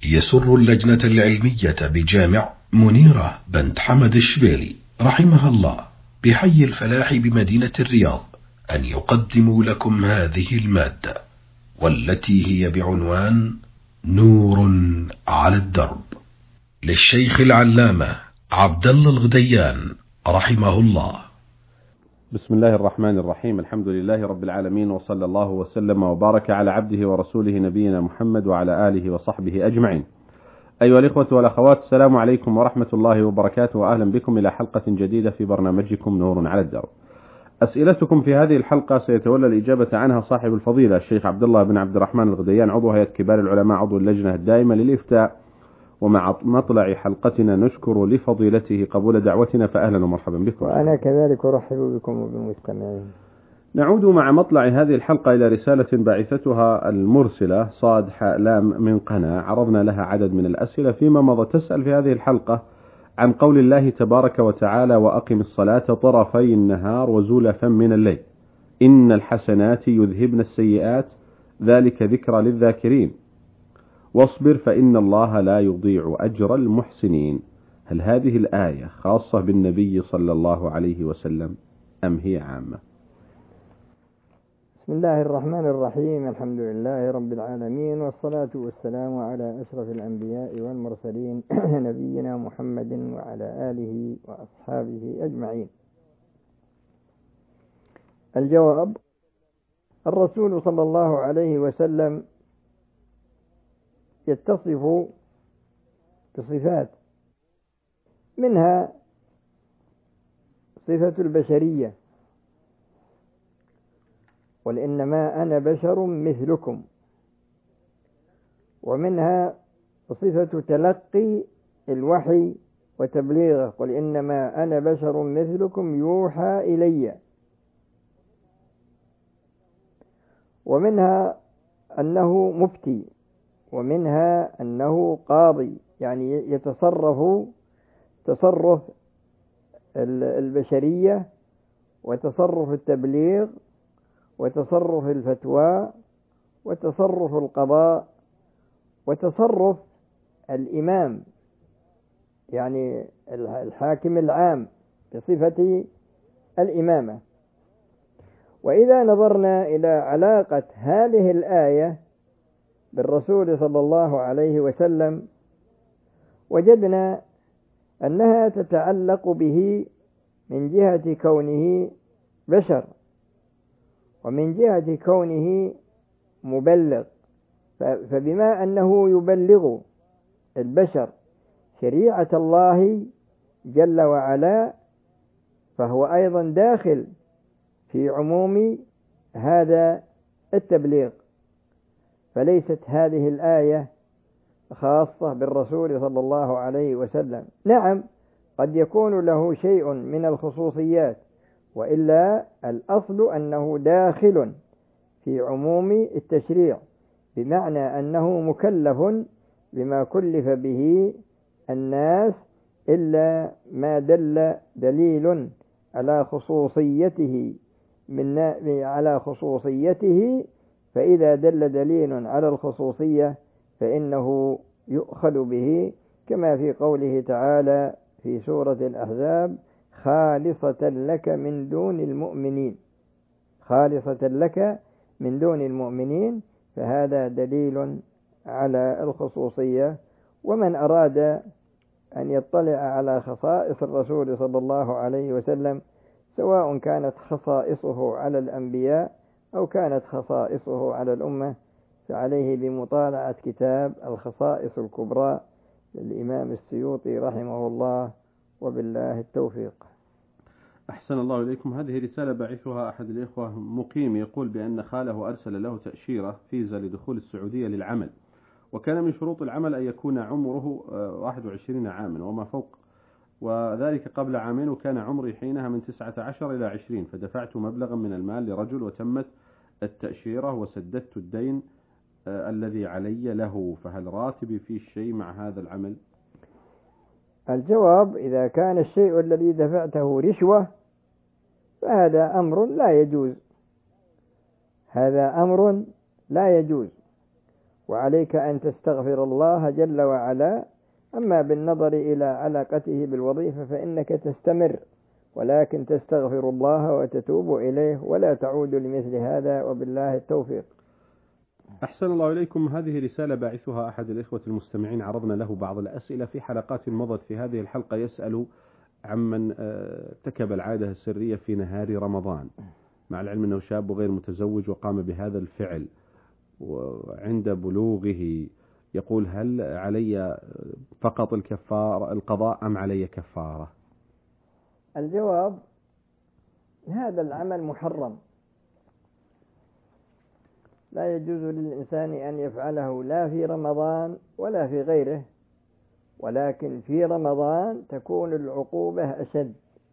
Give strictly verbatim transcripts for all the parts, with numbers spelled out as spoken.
يسر اللجنة العلمية بجامع منيرة بنت حمد الشبيلي رحمها الله بحي الفلاح بمدينة الرياض أن يقدموا لكم هذه المادة، والتي هي بعنوان نور على الدرب، للشيخ العلامة عبد الله الغديان رحمه الله. بسم الله الرحمن الرحيم. الحمد لله رب العالمين، وصلى الله وسلم وبارك على عبده ورسوله نبينا محمد وعلى آله وصحبه أجمعين. أيها الإخوة والأخوات، السلام عليكم ورحمة الله وبركاته، وأهلا بكم إلى حلقة جديدة في برنامجكم نور على الدرب. أسئلتكم في هذه الحلقة سيتولى الإجابة عنها صاحب الفضيلة الشيخ عبد الله بن عبد الرحمن الغديان، عضو هيئة كبار العلماء، عضو اللجنة الدائمة للإفتاء. ومع مطلع حلقتنا نشكر لفضيلته قبول دعوتنا، فأهلا ومرحبا بكم. وأنا كذلك أرحب بكم وبالمستمعين. نعود مع مطلع هذه الحلقة إلى رسالة بعثتها المرسلة صاد حلام من قنا، عرضنا لها عدد من الأسئلة فيما مضى. تسأل في هذه الحلقة عن قول الله تبارك وتعالى: وأقم الصلاة طرفي النهار وزلفا من الليل إن الحسنات يذهبن السيئات ذلك ذكرى للذاكرين واصبر فإن الله لا يضيع أجر المحسنين. هل هذه الآية خاصة بالنبي صلى الله عليه وسلم أم هي عامة؟ بسم الله الرحمن الرحيم. الحمد لله رب العالمين، والصلاة والسلام على أشرف الأنبياء والمرسلين نبينا محمد وعلى آله وأصحابه أجمعين. الجواب: الرسول صلى الله عليه وسلم يتصف بصفات، منها صفة البشرية، قل إنما أنا بشر مثلكم، ومنها صفة تلقي الوحي وتبليغه، قل إنما أنا بشر مثلكم يوحى إلي، ومنها أنه مفتي، ومنها أنه قاضي، يعني يتصرف تصرف البشرية وتصرف التبليغ وتصرف الفتوى وتصرف القضاء وتصرف الإمام، يعني الحاكم العام بصفة الإمامة. وإذا نظرنا إلى علاقة هذه الآية بالرسول صلى الله عليه وسلم وجدنا أنها تتعلق به من جهة كونه بشر، ومن جهة كونه مبلغ، فبما أنه يبلغ البشر شريعة الله جل وعلا، فهو أيضا داخل في عموم هذا التبليغ. فليست هذه الآية خاصة بالرسول صلى الله عليه وسلم. نعم، قد يكون له شيء من الخصوصيات، وإلا الأصل أنه داخل في عموم التشريع، بمعنى أنه مكلف بما كلف به الناس، إلا ما دل دليل على خصوصيته من على خصوصيته، فإذا دل دليل على الخصوصية فإنه يؤخذ به، كما في قوله تعالى في سورة الأحزاب: خالصة لك من دون المؤمنين، خالصة لك من دون المؤمنين، فهذا دليل على الخصوصية. ومن أراد أن يطلع على خصائص الرسول صلى الله عليه وسلم، سواء كانت خصائصه على الأنبياء أو كانت خصائصه على الأمة، فعليه بمطالعة كتاب الخصائص الكبرى للإمام السيوطي رحمه الله، وبالله التوفيق. أحسن الله إليكم. هذه رسالة بعثها أحد الإخوة مقيم، يقول بأن خاله أرسل له تأشيرة فيزا لدخول السعودية للعمل، وكان من شروط العمل أن يكون عمره واحد وعشرين عاما وما فوق، وذلك قبل عامين، وكان عمري حينها من تسعة عشر إلى عشرين، فدفعت مبلغا من المال لرجل وتمت التأشيرة وسددت الدين آه الذي علي له، فهل راتبي فيه شيء مع هذا العمل؟ الجواب: إذا كان الشيء الذي دفعته رشوة فهذا أمر لا يجوز، هذا أمر لا يجوز. وعليك أن تستغفر الله جل وعلا. أما بالنظر إلى علاقته بالوظيفة فإنك تستمر، ولكن تستغفر الله وتتوب إليه ولا تعود لمثل هذا، وبالله التوفيق. أحسن الله إليكم. هذه رسالة باعثها أحد الإخوة المستمعين، عرضنا له بعض الأسئلة في حلقات مضت. في هذه الحلقة يسأل عمن ارتكب العادة السرية في نهار رمضان، مع العلم أنه شاب غير متزوج وقام بهذا الفعل، وعند بلوغه يقول: هل علي فقط الكفارة القضاء أم علي كفارة؟ الجواب: هذا العمل محرم، لا يجوز للإنسان أن يفعله لا في رمضان ولا في غيره، ولكن في رمضان تكون العقوبة أشد،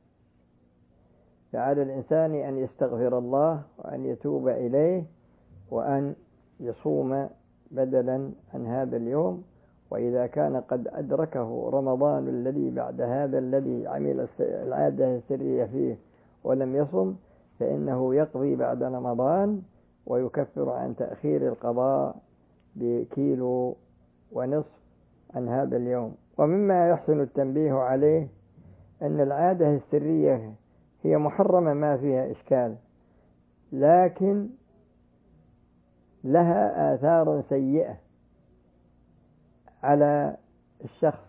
فعلى الإنسان أن يستغفر الله وأن يتوب إليه وأن يصوم بدلا عن هذا اليوم. وإذا كان قد أدركه رمضان الذي بعد هذا الذي عمل العادة السرية فيه ولم يصم، فإنه يقضي بعد رمضان ويكفر عن تأخير القضاء بكيلو ونصف عن هذا اليوم. ومما يحسن التنبيه عليه أن العادة السرية هي محرمة ما فيها إشكال، لكن لها آثار سيئة على الشخص.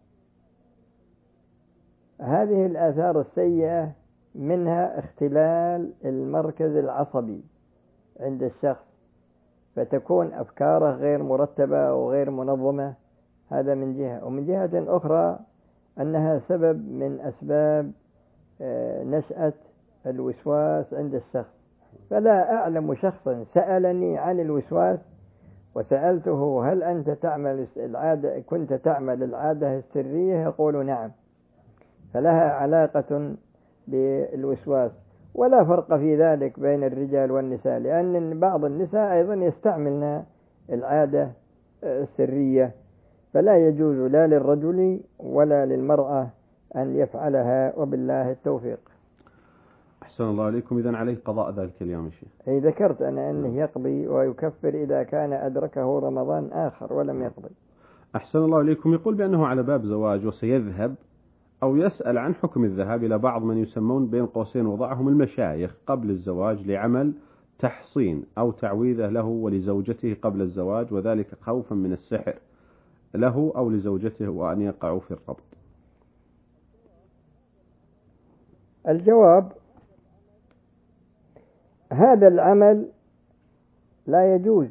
هذه الآثار السيئة منها اختلال المركز العصبي عند الشخص، فتكون أفكاره غير مرتبة وغير منظمة، هذا من جهة. ومن جهة أخرى أنها سبب من أسباب نشأة الوسواس عند الشخص. فلا أعلم شخصا سألني عن الوسواس وسألته: هل أنت تعمل العادة كنت تعمل العادة السرية؟ يقول: نعم. فلها علاقة بالوسواس، ولا فرق في ذلك بين الرجال والنساء، لأن بعض النساء أيضا يستعملن العادة السرية، فلا يجوز لا للرجل ولا للمرأة أن يفعلها، وبالله التوفيق. أحسن الله عليكم. إذن عليه قضاء ذلك اليوم يا شيخ؟ أي ذكرت أنا أنه يقضي ويكفر إذا كان أدركه رمضان آخر ولم يقضي. أحسن الله عليكم. يقول بأنه على باب زواج وسيذهب أو يسأل عن حكم الذهاب إلى بعض من يسمون بين قوسين وضعهم المشايخ قبل الزواج لعمل تحصين أو تعويذة له ولزوجته قبل الزواج، وذلك خوفا من السحر له أو لزوجته وأن يقعوا في الربط. الجواب: هذا العمل لا يجوز،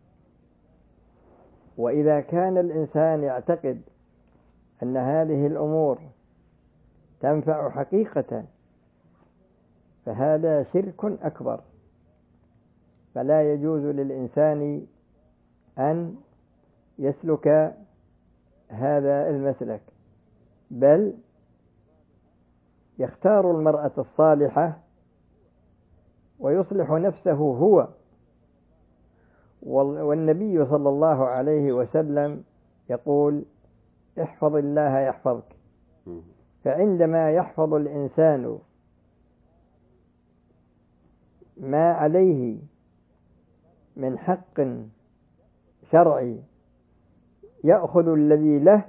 وإذا كان الإنسان يعتقد أن هذه الأمور تنفع حقيقة فهذا شرك أكبر، فلا يجوز للإنسان أن يسلك هذا المسلك، بل يختار المرأة الصالحة ويصلح نفسه هو. والنبي صلى الله عليه وسلم يقول: احفظ الله يحفظك. فعندما يحفظ الإنسان ما عليه من حق شرعي يأخذ الذي له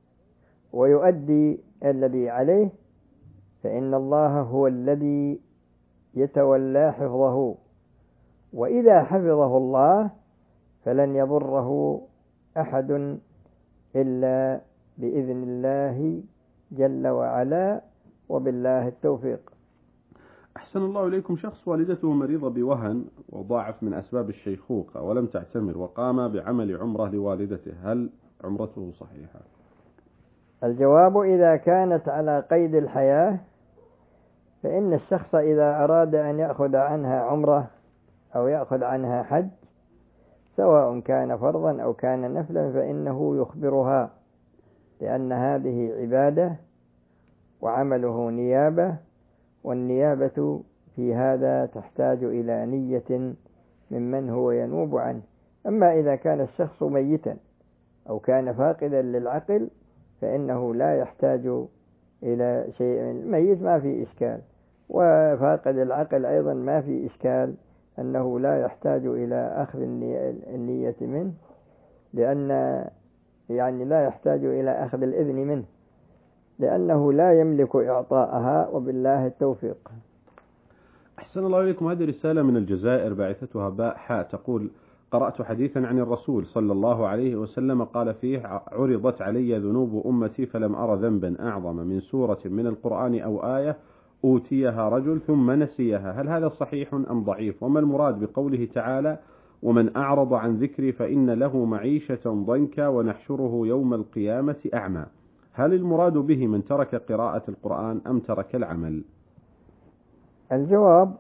ويؤدي الذي عليه، فإن الله هو الذي يتولى حفظه، وإذا حفظه الله فلن يضره أحد إلا بإذن الله جل وعلا، وبالله التوفيق. أحسن الله إليكم. شخص والدته مريضة بوهن وضاعف من أسباب الشيخوخة ولم تعتمر وقام بعمل عمرة لوالدته، هل عمرته صحيحة؟ الجواب: إذا كانت على قيد الحياة فإن الشخص إذا أراد أن يأخذ عنها عمرة أو يأخذ عنها حج سواء كان فرضا أو كان نفلا فإنه يخبرها، لأن هذه عبادة وعمله نيابة، والنيابة في هذا تحتاج إلى نية ممن هو ينوب عنه. أما إذا كان الشخص ميتا أو كان فاقدا للعقل فإنه لا يحتاج إلى شيء. الميت ما في إشكال، وفاقد العقل أيضا ما في إشكال أنه لا يحتاج إلى أخذ النية منه، لأن يعني لا يحتاج إلى أخذ الإذن منه، لأنه لا يملك إعطاءها، وبالله التوفيق. أحسن الله إليكم. هذه رسالة من الجزائر باعثتها باء حاء تقول: قرأت حديثا عن الرسول صلى الله عليه وسلم قال فيه: عرضت علي ذنوب أمتي فلم أرى ذنبا أعظم من سورة من القرآن أو آية أوتيها رجل ثم نسيها. هل هذا صحيح أم ضعيف؟ وما المراد بقوله تعالى: ومن أعرض عن ذكري فإن له معيشة ضنكا ونحشره يوم القيامة أعمى؟ هل المراد به من ترك قراءة القرآن أم ترك العمل؟ الجواب: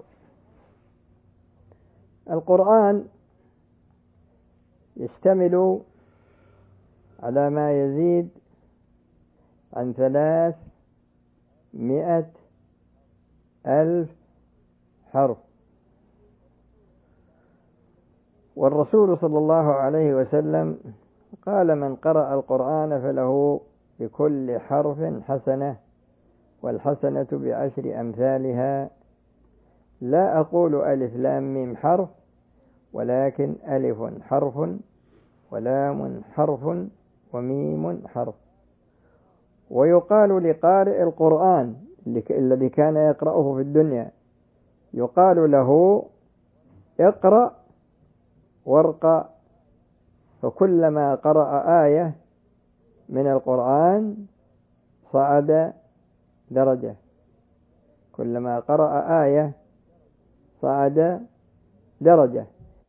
القرآن يشتمل على ما يزيد عن ثلاث مئة ألف حرف، والرسول صلى الله عليه وسلم قال: من قرأ القرآن فله بكل حرف حسنة، والحسنة بعشر أمثالها. لا أقول ألف لام ميم حرف، ولكن ألف حرف ولام حرف وميم حرف. ويقال لقارئ القرآن الذي كان يقرأه في الدنيا، يقال له: اقرأ وارقى، فكلما قرأ آية من القرآن صعد درجة، كلما قرأ آية صعد درجة.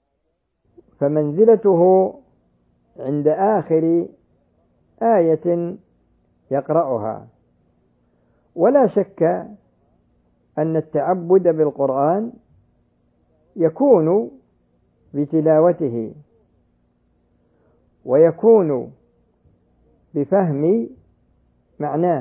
فمنزلته عند آخر آية يقرأها. ولا شك أن التعبد بالقرآن يكون بتلاوته، ويكون بفهم معناه،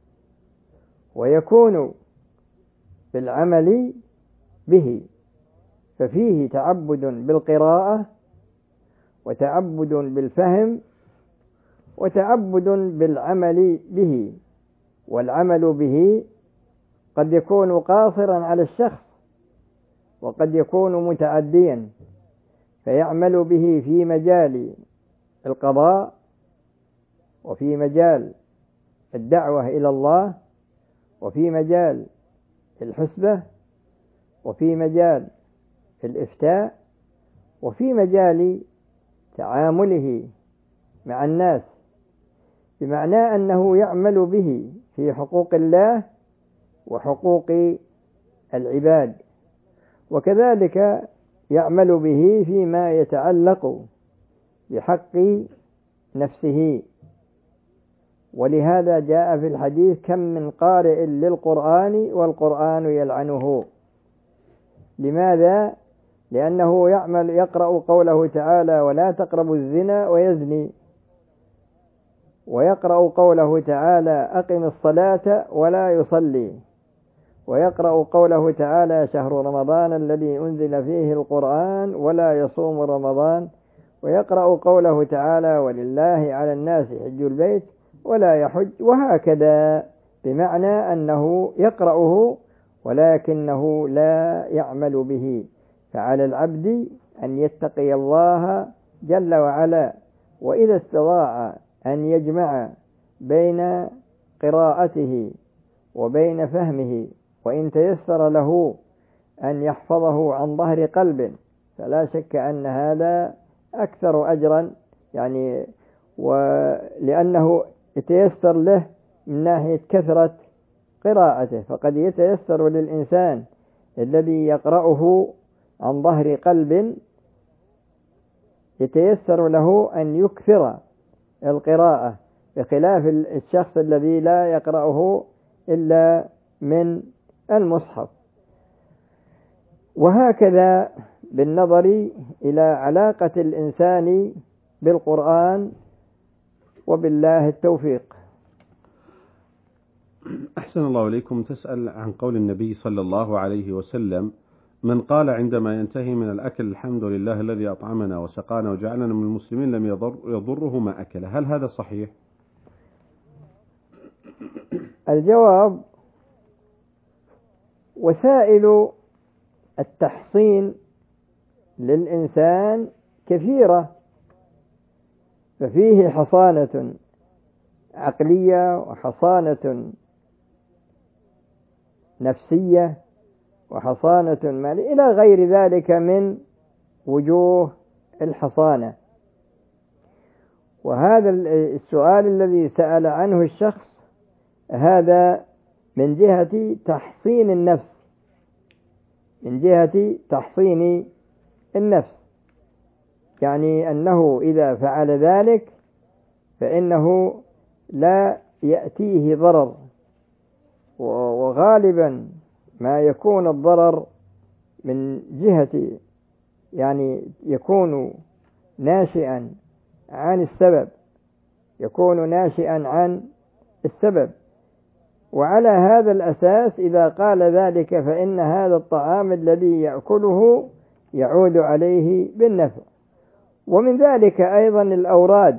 ويكون بالعمل به. ففيه تعبد بالقراءة، وتعبد بالفهم، وتعبد بالعمل به. والعمل به قد يكون قاصرا على الشخص، وقد يكون متعديا، فيعمل به في مجال القضاء، وفي مجال الدعوة إلى الله، وفي مجال الحسبة، وفي مجال الإفتاء، وفي مجال تعامله مع الناس، بمعنى أنه يعمل به في حقوق الله وحقوق العباد، وكذلك يعمل به فيما يتعلق بحق نفسه. ولهذا جاء في الحديث: كم من قارئ للقرآن والقرآن يلعنه. لماذا؟ لأنه يعمل يقرأ قوله تعالى: ولا تقربوا الزنا ويزني، ويقرأ قوله تعالى: أقم الصلاة ولا يصلي، ويقرأ قوله تعالى: شهر رمضان الذي أنزل فيه القرآن ولا يصوم رمضان، ويقرأ قوله تعالى: ولله على الناس حج البيت ولا يحج، وهكذا، بمعنى أنه يقرأه ولكنه لا يعمل به. فعلى العبد أن يتقي الله جل وعلا، وإذا استطاع أن يجمع بين قراءته وبين فهمه، وإن تيسر له أن يحفظه عن ظهر قلب، فلا شك أن هذا أكثر أجرا، يعني ولأنه يتيسر له من ناحية كثرة قراءته. فقد يتيسر للإنسان الذي يقرأه عن ظهر قلب، يتيسر له أن يكثر القراءة، بخلاف الشخص الذي لا يقرأه إلا من المصحف. وهكذا بالنظر إلى علاقة الإنسان بالقرآن، وبالله التوفيق. أحسن الله إليكم. تسأل عن قول النبي صلى الله عليه وسلم: من قال عندما ينتهي من الأكل: الحمد لله الذي أطعمنا وسقانا وجعلنا من المسلمين، لم يضر يضره ما أكل. هل هذا صحيح؟ الجواب: وسائل التحصين للإنسان كثيرة، ففيه حصانة عقلية وحصانة نفسية وحصانة مالية إلى غير ذلك من وجوه الحصانة. وهذا السؤال الذي سأل عنه الشخص هذا من جهة تحصين النفس، من جهة تحصين النفس، يعني أنه إذا فعل ذلك فإنه لا يأتيه ضرر، وغالبا ما يكون الضرر من جهة يعني يكون ناشئا عن السبب، يكون ناشئا عن السبب. وعلى هذا الأساس إذا قال ذلك فإن هذا الطعام الذي يأكله يعود عليه بالنفع. ومن ذلك أيضا الأوراد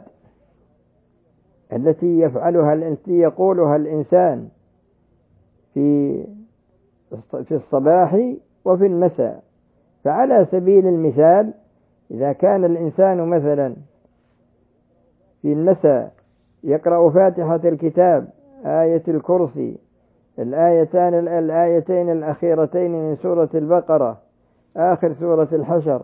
التي يفعلها التي يقولها الإنسان في في الصباح وفي المساء. فعلى سبيل المثال إذا كان الإنسان مثلا في المساء يقرأ فاتحة الكتاب، آية الكرسي، الآيتان الآيتين الأخيرتين من سورة البقرة، آخر سورة الحشر،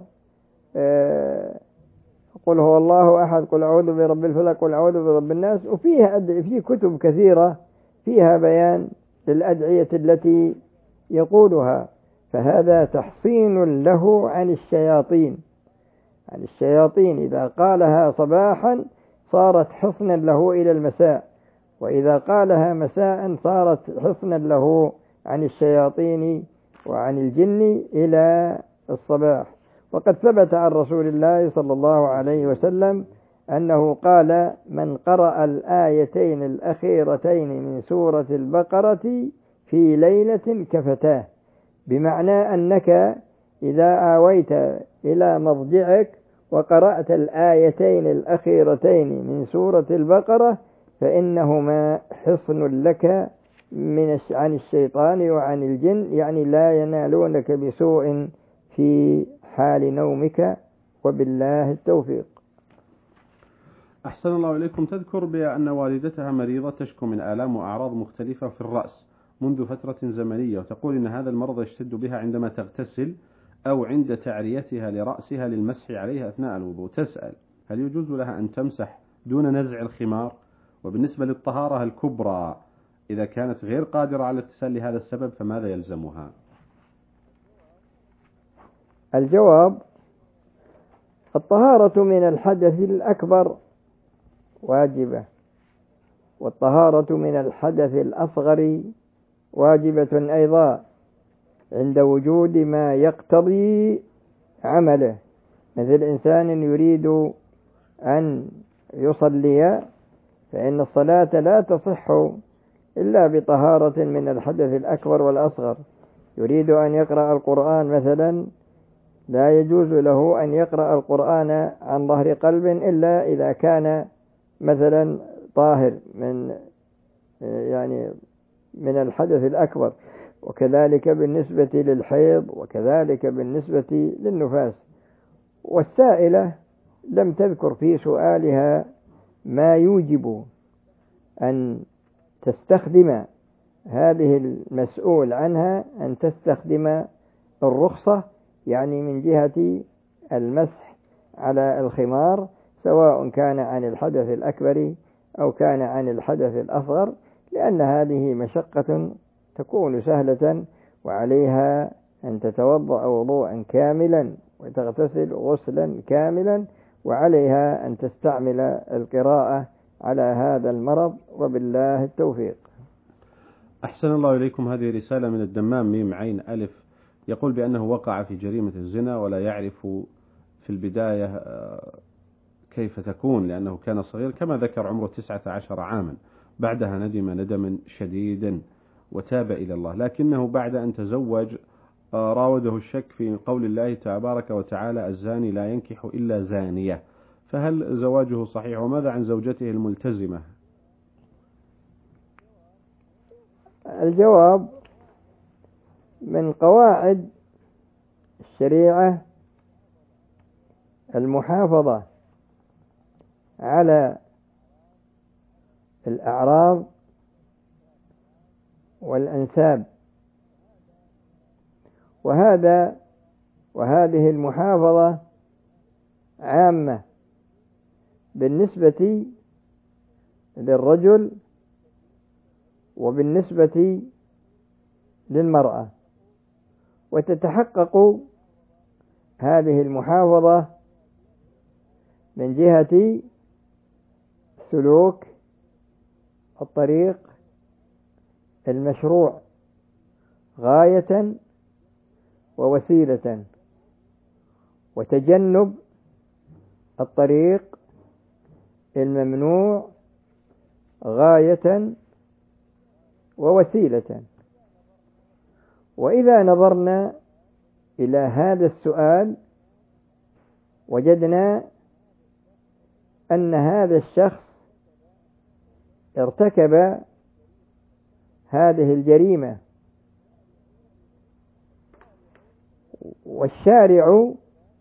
قل هو الله أحد، قل أعوذ برب الفلق، قل أعوذ برب الناس. وفيها في كتب كثيرة فيها بيان للأدعية التي يقولها، فهذا تحصين له عن الشياطين، عن الشياطين. إذا قالها صباحا صارت حصنا له إلى المساء، وإذا قالها مساء صارت حصنا له عن الشياطين وعن الجن إلى الصباح. وقد ثبت عن رسول الله صلى الله عليه وسلم أنه قال: من قرأ الآيتين الأخيرتين من سورة البقرة في ليلة كفتاه، بمعنى أنك إذا آويت إلى مضجعك وقرأت الآيتين الأخيرتين من سورة البقرة فإنهما حصن لك من عن الشيطان وعن الجن، يعني لا ينالونك بسوء في حال نومك، وبالله التوفيق. أحسن الله إليكم. تذكر بأن والدتها مريضة تشكو من آلام وأعراض مختلفة في الرأس منذ فترة زمنية، وتقول إن هذا المرض يشتد بها عندما تغتسل أو عند تعريتها لرأسها للمسح عليها أثناء الوضوء. تسأل: هل يجوز لها أن تمسح دون نزع الخمار؟ وبالنسبة للطهارة الكبرى إذا كانت غير قادرة على الاغتسال لهذا السبب فماذا يلزمها؟ الجواب: الطهارة من الحدث الأكبر واجبة، والطهارة من الحدث الأصغر واجبة أيضا عند وجود ما يقتضي عمله، مثل إنسان يريد أن يصلي فإن الصلاة لا تصح إلا بطهارة من الحدث الأكبر والأصغر. يريد أن يقرأ القرآن مثلا، لا يجوز له أن يقرأ القرآن عن ظهر قلب إلا إذا كان مثلا طاهر من يعني من الحدث الأكبر، وكذلك بالنسبة للحيض، وكذلك بالنسبة للنفاس. والسائلة لم تذكر في سؤالها ما يوجب أن تستخدم هذه المسؤول عنها أن تستخدم الرخصة، يعني من جهة المسح على الخمار، سواء كان عن الحدث الأكبر أو كان عن الحدث الأصغر، لأن هذه مشقة تكون سهلة، وعليها أن تتوضأ وضوءا كاملا وتغتسل غسلا كاملا، وعليها أن تستعمل القراءة على هذا المرض، وبالله التوفيق. أحسن الله إليكم. هذه رسالة من الدمام ميم عين ألف، يقول بأنه وقع في جريمة الزنا ولا يعرف في البداية كيف تكون، لأنه كان صغير كما ذكر عمره تسعة عشر عاما. بعدها ندم ندما شديدا وتاب إلى الله، لكنه بعد أن تزوج راوده الشك في قول الله تبارك وتعالى: الزاني لا ينكح إلا زانية. فهل زواجه صحيح؟ وماذا عن زوجته الملتزمة؟ الجواب: من قواعد الشريعة المحافظة على الأعراض والأنساب، وهذا وهذه المحافظة عامة بالنسبة للرجل وبالنسبة للمرأة، وتتحقق هذه المحافظة من جهة سلوك الطريق المشروع غاية ووسيلة، وتجنب الطريق الممنوع غاية ووسيلة. وإذا نظرنا إلى هذا السؤال وجدنا أن هذا الشخص ارتكب هذه الجريمة، والشارع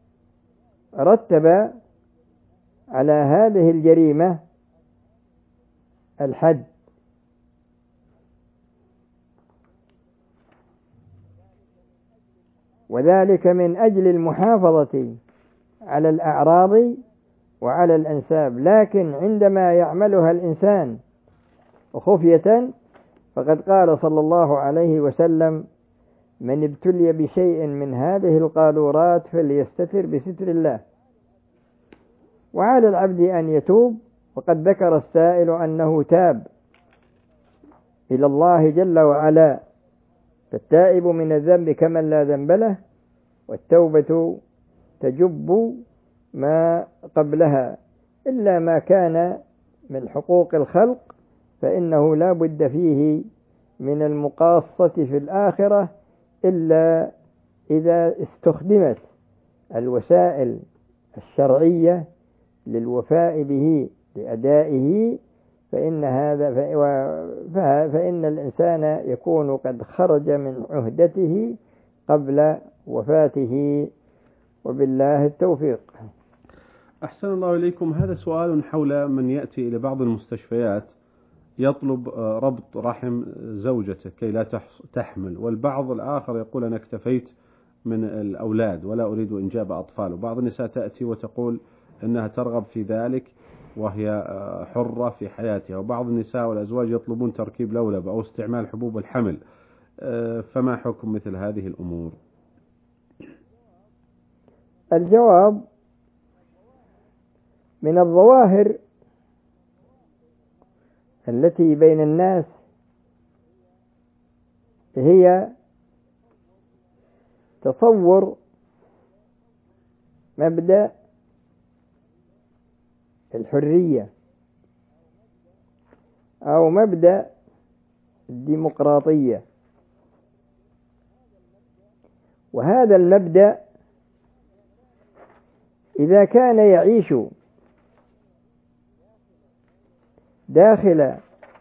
رتب على هذه الجريمة الحد، وذلك من أجل المحافظة على الأعراض وعلى الأنساب. لكن عندما يعملها الإنسان خفية فقد قال صلى الله عليه وسلم: من ابتلي بشيء من هذه القاذورات فليستتر بستر الله. وعلى العبد أن يتوب، وقد ذكر السائل أنه تاب إلى الله جل وعلا، فالتائب من الذنب كمن لا ذنب له، والتوبة تجب ما قبلها، إلا ما كان من حقوق الخلق فإنه لا بد فيه من المقاصة في الآخرة، إلا إذا استخدمت الوسائل الشرعية للوفاء به لأدائه، فإن هذا فإن الإنسان يكون قد خرج من عهدته قبل وفاته، وبالله التوفيق. أحسن الله إليكم. هذا سؤال حول من يأتي إلى بعض المستشفيات يطلب ربط رحم زوجته كي لا تحمل، والبعض الآخر يقول أنا اكتفيت من الأولاد ولا أريد إنجاب أطفال، وبعض النساء تأتي وتقول أنها ترغب في ذلك وهي حرة في حياتها، وبعض النساء والأزواج يطلبون تركيب لولب أو استعمال حبوب الحمل، فما حكم مثل هذه الأمور؟ الجواب: من الظواهر التي بين الناس هي تصور مبدأ الحرية أو مبدأ الديمقراطية، وهذا المبدأ إذا كان يعيش داخل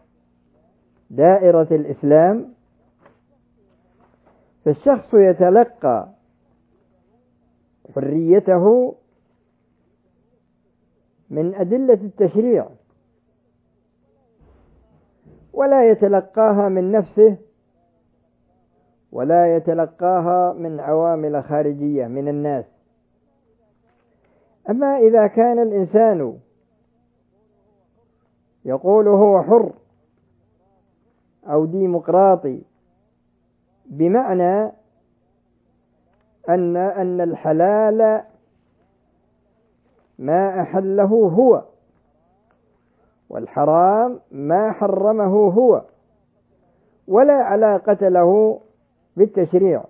دائرة الإسلام فالشخص يتلقى حريته من أدلة التشريع، ولا يتلقاها من نفسه ولا يتلقاها من عوامل خارجية من الناس. أما إذا كان الإنسان يقول هو حر أو ديمقراطي، بمعنى أن أن الحلال ما أحله هو، والحرام ما حرمه هو، ولا علاقة له بالتشريع،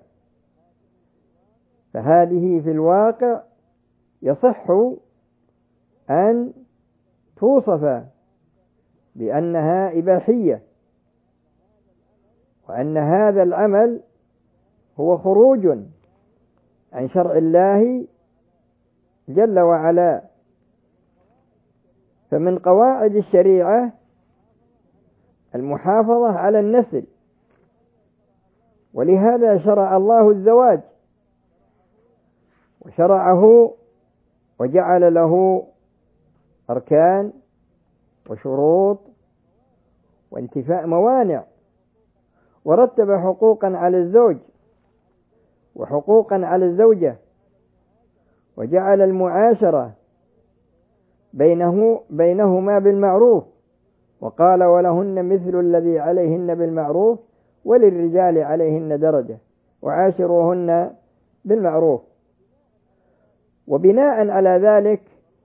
فهذه في الواقع يصح أن توصف بأنها إباحية، وأن هذا العمل هو خروج عن شرع الله جل وعلا. فمن قواعد الشريعة المحافظة على النسل، ولهذا شرع الله الزواج وشرعه وجعل له أركان وشروط وانتفاء موانع، ورتب حقوقا على الزوج وحقوقا على الزوجة، وجعل المعاشرة بينه بينهما بالمعروف، وقال ولهن مثل الذي عليهن بالمعروف وللرجال عليهن درجة وعاشروهن بالمعروف. وبناء على ذلك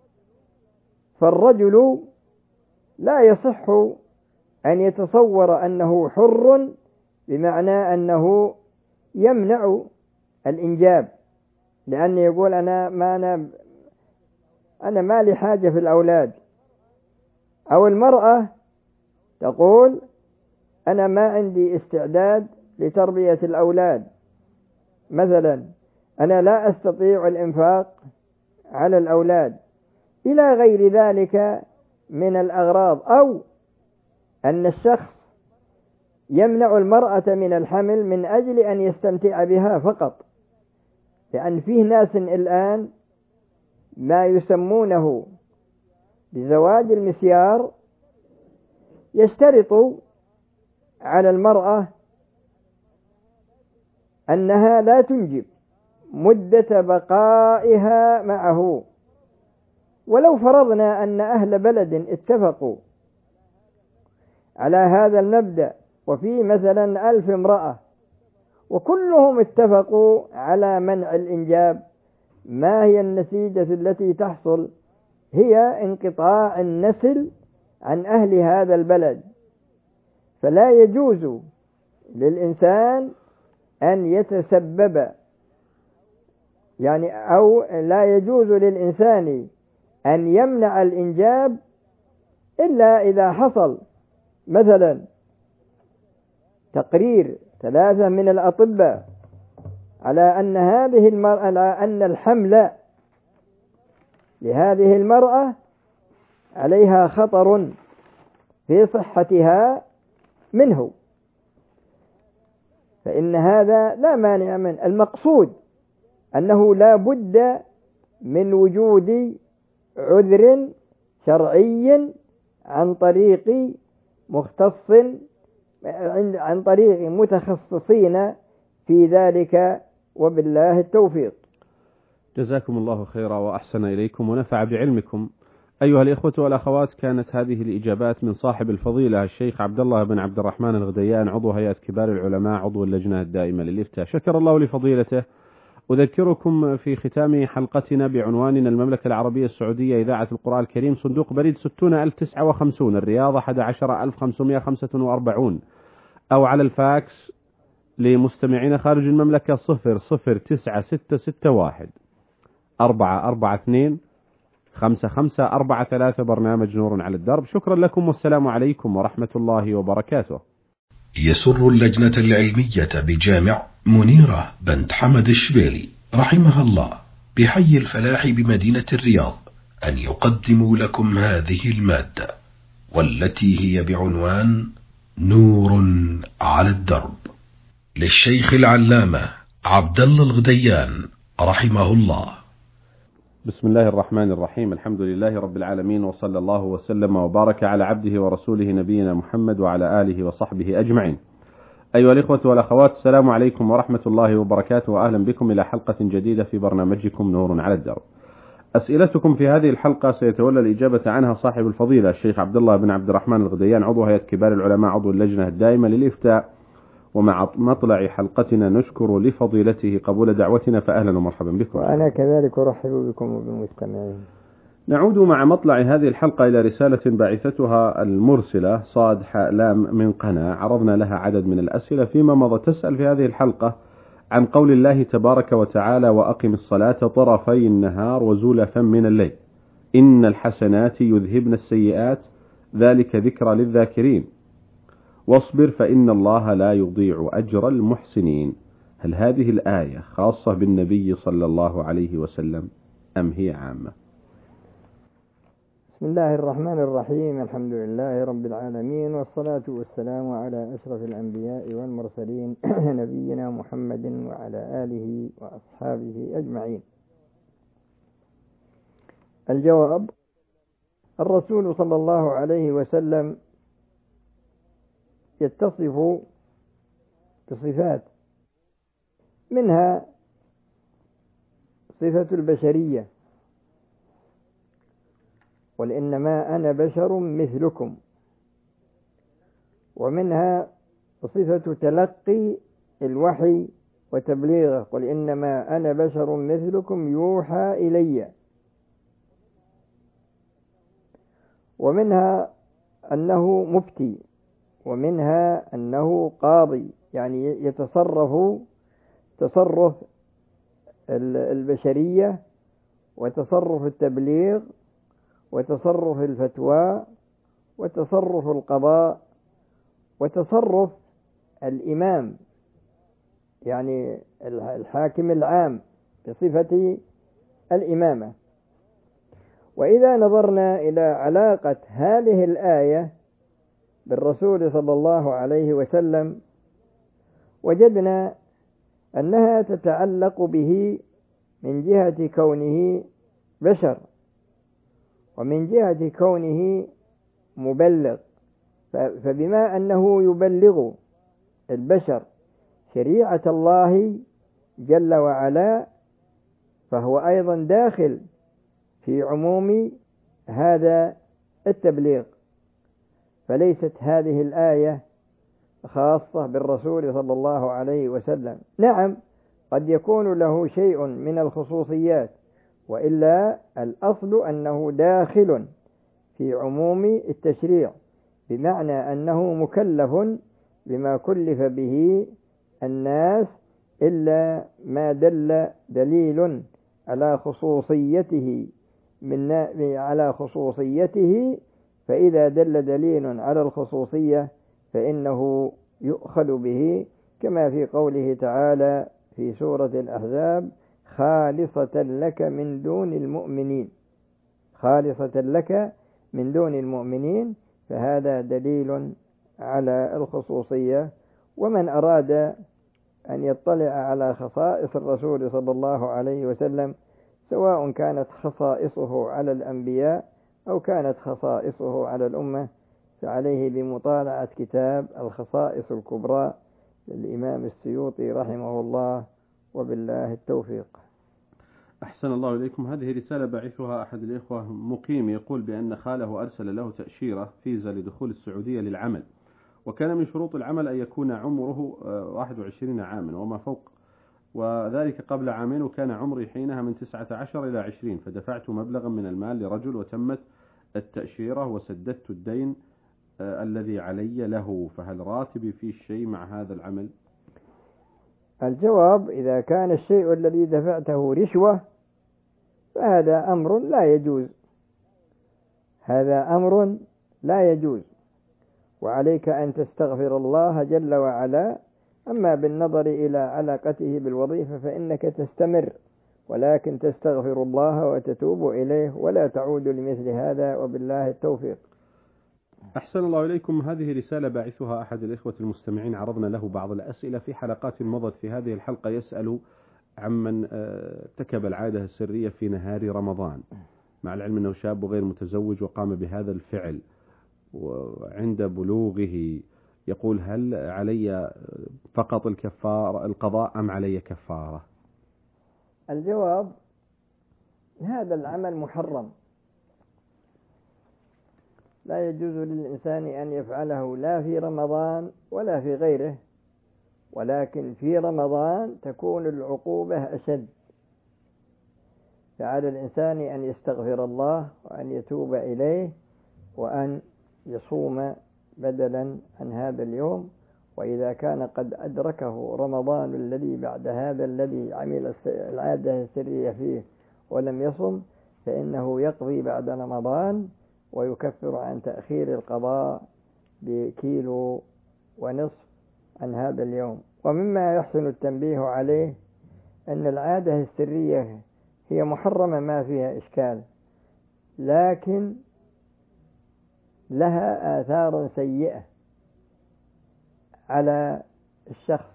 فالرجل لا يصح أن يتصور أنه حر، بمعنى أنه يمنع الإنجاب، لأنه يقول أنا ما أنا أنا ما لي حاجة في الأولاد، أو المرأة تقول أنا ما عندي استعداد لتربية الأولاد، مثلا أنا لا أستطيع الإنفاق على الأولاد، إلى غير ذلك من الأغراض، أو أن الشخص يمنع المرأة من الحمل من أجل أن يستمتع بها فقط، لأن فيه ناس الآن ما يسمونه بزواج المسيار، يشترط على المرأة أنها لا تنجب مدة بقائها معه. ولو فرضنا أن أهل بلد اتفقوا على هذا المبدأ، وفي مثلا ألف امرأة وكلهم اتفقوا على منع الإنجاب، ما هي النتيجة التي تحصل؟ هي انقطاع النسل عن أهل هذا البلد. فلا يجوز للإنسان أن يتسبب، يعني أو لا يجوز للإنسان أن يمنع الإنجاب إلا إذا حصل مثلا تقرير ثلاثة من الأطباء على أن هذه المرأة على أن الحمل لهذه المرأة عليها خطر في صحتها منه، فإن هذا لا مانع منه. المقصود أنه لا بد من وجود عذر شرعي عن طريق مختص، عن طريق متخصصين في ذلك، وبالله التوفيق. جزاكم الله خيرا وأحسن إليكم ونفع بعلمكم. أيها الإخوة والأخوات، كانت هذه الإجابات من صاحب الفضيلة الشيخ عبد الله بن عبد الرحمن الغديان، عضو هيئة كبار العلماء، عضو اللجنة الدائمة للإفتاء. شكر الله لفضيلته. أذكركم في ختام حلقتنا بعنواننا: المملكة العربية السعودية، إذاعة القرآن الكريم، صندوق بريد ستون ألف وتسعة وخمسين، الرياض أحد عشر ألف وخمسمائة وخمسة وأربعين، أو على الفاكس لمستمعين خارج المملكة صفر صفر تسعة ستة ستة واحد أربعة أربعة اثنين خمسة خمسة أربعة ثلاثة. برنامج نور على الدرب. شكرا لكم والسلام عليكم ورحمة الله وبركاته. يسر اللجنة العلمية بجامع منيرة بنت حمد الشبيلي رحمها الله بحي الفلاح بمدينة الرياض أن يقدموا لكم هذه المادة، والتي هي بعنوان نور على الدرب، للشيخ العلامة عبد الله الغديان رحمه الله. بسم الله الرحمن الرحيم. الحمد لله رب العالمين، وصلى الله وسلم وبارك على عبده ورسوله نبينا محمد وعلى آله وصحبه أجمعين. أيها الإخوة والأخوات، السلام عليكم ورحمة الله وبركاته، وأهلا بكم إلى حلقة جديدة في برنامجكم نور على الدرب. أسئلتكم في هذه الحلقة سيتولى الإجابة عنها صاحب الفضيلة الشيخ عبد الله بن عبد الرحمن الغديان، عضو هيئة كبار العلماء، عضو اللجنة الدائمة للإفتاء. ومع مطلع حلقتنا نشكر لفضيلته قبول دعوتنا، فأهلا ومرحبا بكم. وأنا كذلك أرحب بكم وبالمستمعين. نعود مع مطلع هذه الحلقة إلى رسالة باعثتها المرسلة صاد حلام من قنا، عرضنا لها عدد من الأسئلة فيما مضى. تسأل في هذه الحلقة عن قول الله تبارك وتعالى: وأقم الصلاة طرفي النهار وزلفا من الليل إن الحسنات يذهبن السيئات ذلك ذكرى للذاكرين واصبر فإن الله لا يضيع أجر المحسنين. هل هذه الآية خاصة بالنبي صلى الله عليه وسلم أم هي عامة؟ بسم الله الرحمن الرحيم. الحمد لله رب العالمين، والصلاة والسلام على أشرف الأنبياء والمرسلين نبينا محمد وعلى آله وأصحابه أجمعين. الجواب: الرسول صلى الله عليه وسلم يتصف بصفات، منها صفة البشرية، قل إنما أنا بشر مثلكم، ومنها صفة تلقي الوحي وتبليغه، قل إنما أنا بشر مثلكم يوحى إلي، ومنها أنه مفتي، ومنها أنه قاضي، يعني يتصرف تصرف البشرية وتصرف التبليغ وتصرف الفتوى وتصرف القضاء وتصرف الإمام، يعني الحاكم العام بصفة الإمامة. وإذا نظرنا إلى علاقة هذه الآية بالرسول صلى الله عليه وسلم وجدنا أنها تتعلق به من جهة كونه بشر، ومن جهة كونه مبلغ، فبما أنه يبلغ البشر شريعة الله جل وعلا، فهو أيضا داخل في عموم هذا التبليغ، فليست هذه الآية خاصة بالرسول صلى الله عليه وسلم. نعم قد يكون له شيء من الخصوصيات، وإلا الأصل أنه داخل في عموم التشريع، بمعنى أنه مكلف بما كلف به الناس، إلا ما دل دليل على خصوصيته من على خصوصيته، فإذا دل دليل على الخصوصية فإنه يؤخذ به، كما في قوله تعالى في سورة الأحزاب: خالصة لك من دون المؤمنين، خالصة لك من دون المؤمنين، فهذا دليل على الخصوصية. ومن أراد أن يطلع على خصائص الرسول صلى الله عليه وسلم، سواء كانت خصائصه على الأنبياء أو كانت خصائصه على الأمة، فعليه بمطالعة كتاب الخصائص الكبرى للإمام السيوطي رحمه الله، وبالله التوفيق. أحسن الله إليكم. هذه رسالة باعثها أحد الإخوة مقيم، يقول بأن خاله أرسل له تأشيرة فيزا لدخول السعودية للعمل، وكان من شروط العمل أن يكون عمره واحد وعشرين عاما وما فوق، وذلك قبل عامين، وكان عمري حينها من تسعة عشر إلى عشرين، فدفعت مبلغا من المال لرجل وتمت التأشيرة وسددت الدين آه الذي علي له، فهل راتبي فيه شيء مع هذا العمل؟ الجواب: إذا كان الشيء الذي دفعته رشوة فهذا أمر لا يجوز، هذا أمر لا يجوز، وعليك أن تستغفر الله جل وعلا. أما بالنظر إلى علاقته بالوظيفة فإنك تستمر، ولكن تستغفر الله وتتوب إليه ولا تعود لمثل هذا، وبالله التوفيق. أحسن الله إليكم. هذه رسالة باعثها أحد الإخوة المستمعين، عرضنا له بعض الأسئلة في حلقات مضت. في هذه الحلقة يسأل عمن ارتكب العادة السرية في نهار رمضان، مع العلم أنه شاب غير متزوج وقام بهذا الفعل، وعند بلوغه يقول: هل علي فقط الكفارة القضاء أم علي كفارة؟ الجواب: هذا العمل محرم، لا يجوز للإنسان أن يفعله لا في رمضان ولا في غيره، ولكن في رمضان تكون العقوبة أشد، فعلى الإنسان أن يستغفر الله وأن يتوب إليه وأن يصوم بدلا عن هذا اليوم. وإذا كان قد أدركه رمضان الذي بعد هذا الذي عمل العادة السرية فيه ولم يصم، فإنه يقضي بعد رمضان ويكفر عن تأخير القضاء بكيلو ونصف عن هذا اليوم. ومما يحسن التنبيه عليه أن العادة السرية هي محرمة ما فيها إشكال، لكن لها آثار سيئة على الشخص.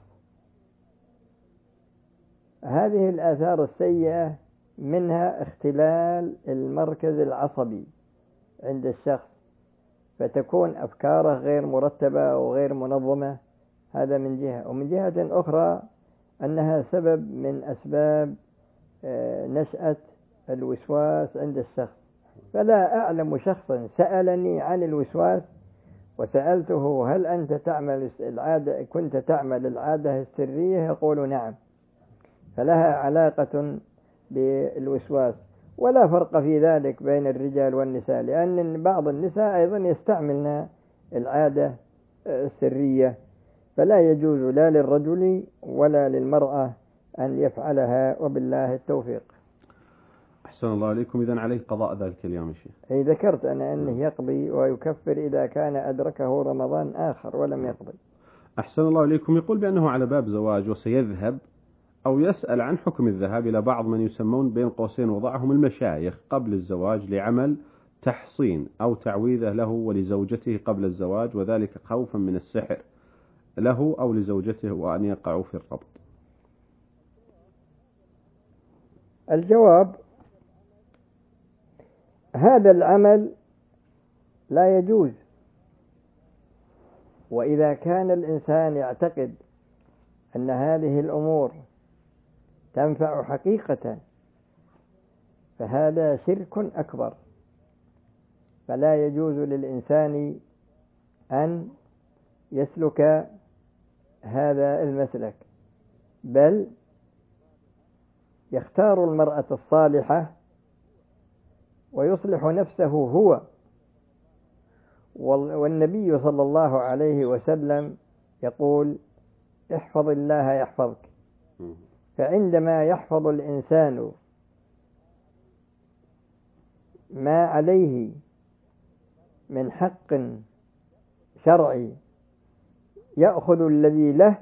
هذه الآثار السيئة منها اختلال المركز العصبي عند الشخص فتكون أفكاره غير مرتبة وغير منظمة، هذا من جهة. ومن جهة أخرى أنها سبب من أسباب نشأة الوسواس عند الشخص. فلا أعلم شخصا سألني عن الوسواس وسألته هل أنت تعمل العادة كنت تعمل العادة السرية؟ يقول نعم. فلها علاقة بالوسواس. ولا فرق في ذلك بين الرجال والنساء، لأن بعض النساء أيضا يستعملن العادة السرية، فلا يجوز لا للرجل ولا للمرأة أن يفعلها، وبالله التوفيق. أحسن الله عليكم. إذن عليه قضاء ذلك اليوم يا شيخ. أي ذكرت أنا أنه يقضي ويكفر إذا كان أدركه رمضان آخر ولم يقضي. أحسن الله عليكم. يقول بأنه على باب زواج وسيذهب أو يسأل عن حكم الذهاب إلى بعض من يسمون بين قوسين وضعهم المشايخ قبل الزواج لعمل تحصين أو تعويذة له ولزوجته قبل الزواج، وذلك خوفا من السحر له أو لزوجته وأن يقعوا في الربط. الجواب: هذا العمل لا يجوز. وإذا كان الإنسان يعتقد أن هذه الأمور تنفع حقيقة فهذا شرك أكبر، فلا يجوز للإنسان أن يسلك هذا المسلك، بل يختار المرأة الصالحة ويصلح نفسه هو. والنبي صلى الله عليه وسلم يقول: احفظ الله يحفظك. فعندما يحفظ الإنسان ما عليه من حق شرعي يأخذ الذي له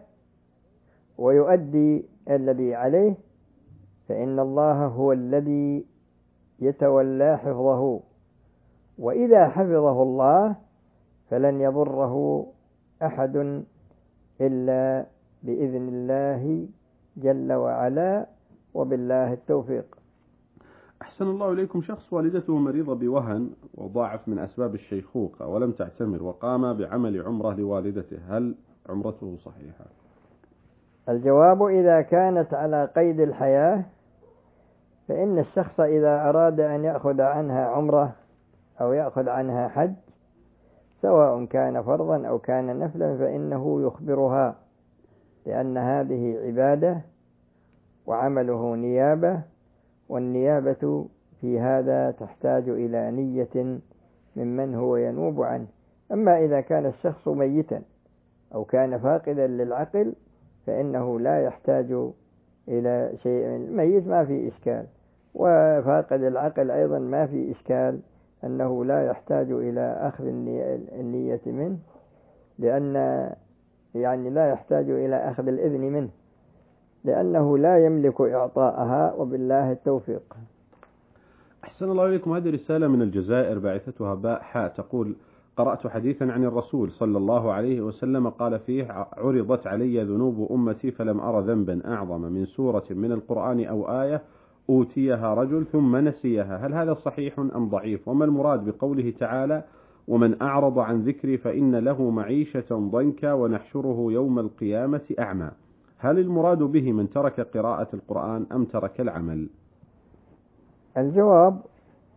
ويؤدي الذي عليه، فإن الله هو الذي يتولى حفظه، وإذا حفظه الله فلن يضره أحد إلا بإذن الله جل وعلا، وبالله التوفيق. أحسن الله إليكم. شخص والدته مريضة بوهن وضاعف من أسباب الشيخوخة ولم تعتمر وقام بعمل عمرة لوالدته، هل عمرته صحيحة؟ الجواب: إذا كانت على قيد الحياة فإن الشخص إذا أراد أن يأخذ عنها عمرة أو يأخذ عنها حج سواء كان فرضا أو كان نفلا فإنه يخبرها، لأن هذه عبادة وعمله نيابة، والنيابة في هذا تحتاج إلى نية ممن هو ينوب عنه. أما إذا كان الشخص ميتا أو كان فاقدا للعقل فإنه لا يحتاج إلى شيء. الميت ما في إشكال، وفاقد العقل أيضا ما في إشكال أنه لا يحتاج إلى أخذ النية منه، لأن يعني لا يحتاج إلى أخذ الإذن منه لأنه لا يملك إعطاءها، وبالله التوفيق. أحسن الله إليكم. هذه رسالة من الجزائر باعثتها باء حاء تقول: قرأت حديثا عن الرسول صلى الله عليه وسلم قال فيه: عرضت علي ذنوب أمتي فلم أرى ذنبا أعظم من سورة من القرآن أو آية أوتيها رجل ثم نسيها. هل هذا صحيح أم ضعيف؟ وما المراد بقوله تعالى: ومن أعرض عن ذكري فإن له معيشة ضنكا ونحشره يوم القيامة أعمى؟ هل المراد به من ترك قراءة القرآن أم ترك العمل؟ الجواب: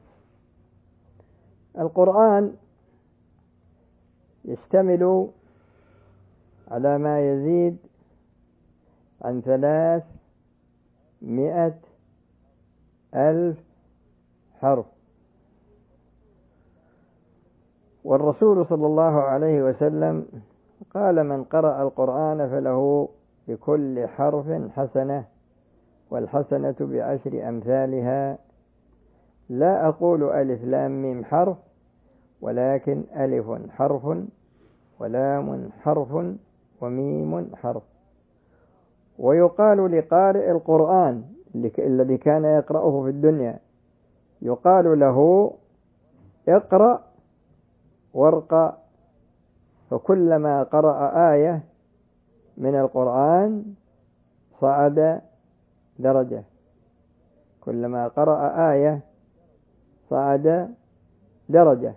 القرآن يشتمل على ما يزيد عن ثلاث مئة ألف حرف، والرسول صلى الله عليه وسلم قال: من قرأ القرآن فله بكل حرف حسنة، والحسنة بعشر أمثالها. لا أقول ألف لام ميم حرف، ولكن ألف حرف ولام حرف وميم حرف. ويقال لقارئ القرآن الذي كان يقرأه في الدنيا، يقال له: اقرأ وارقى، فكلما قرأ آية من القرآن صعد درجة، كلما قرأ آية صعد درجة،